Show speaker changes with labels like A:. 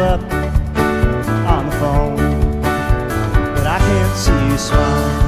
A: up on the phone, but I can't see you smile.